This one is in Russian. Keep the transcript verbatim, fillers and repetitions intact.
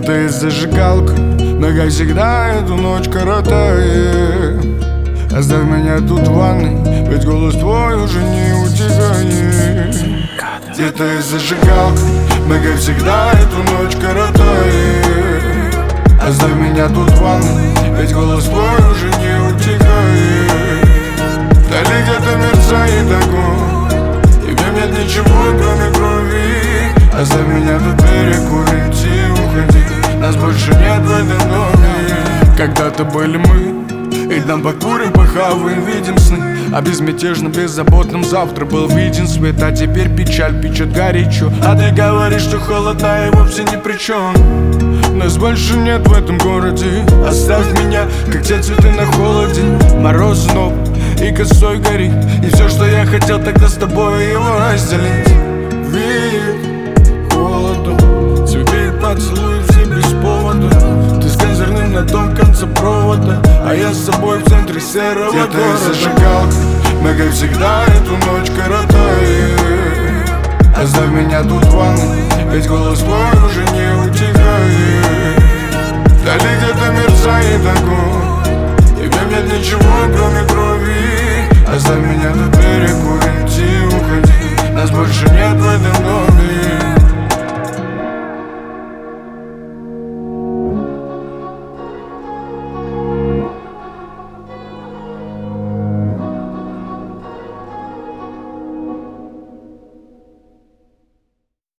Где-то есть зажигалка, но как всегда эту ночь коротаем. Оставь меня тут в ванной, ведь голос твой уже не утихает. Где-то есть зажигалка, мы как всегда эту ночь коротаем. Оставь меня тут в ванной, ведь голос твой уже не утихает. Вдали где-то мерцает огонь, и в нем нет ничего, кроме крови. Оставь меня тут перекурить и уходи, нас больше нет в этом доме. Когда-то были мы, и там покурим, похаваем, видим сны. А безмятежно, беззаботным завтра был виден свет. А теперь печаль печет горячо. А ты говоришь, что холода и вовсе ни при чем. Нас больше нет в этом городе. Оставь меня, как те цветы на холоде. Мороз снова и косой горит. И все, что я хотел тогда с тобой, его разделить. Веет холодом, цветы поцелуй все без повода. Ты с козырным на том конце провода, а я с собой в центре серого города. Где-то есть зажигалка, мы как всегда эту ночь коротаем. Оставь меня тут в ванной, ведь голос твой уже не утихает.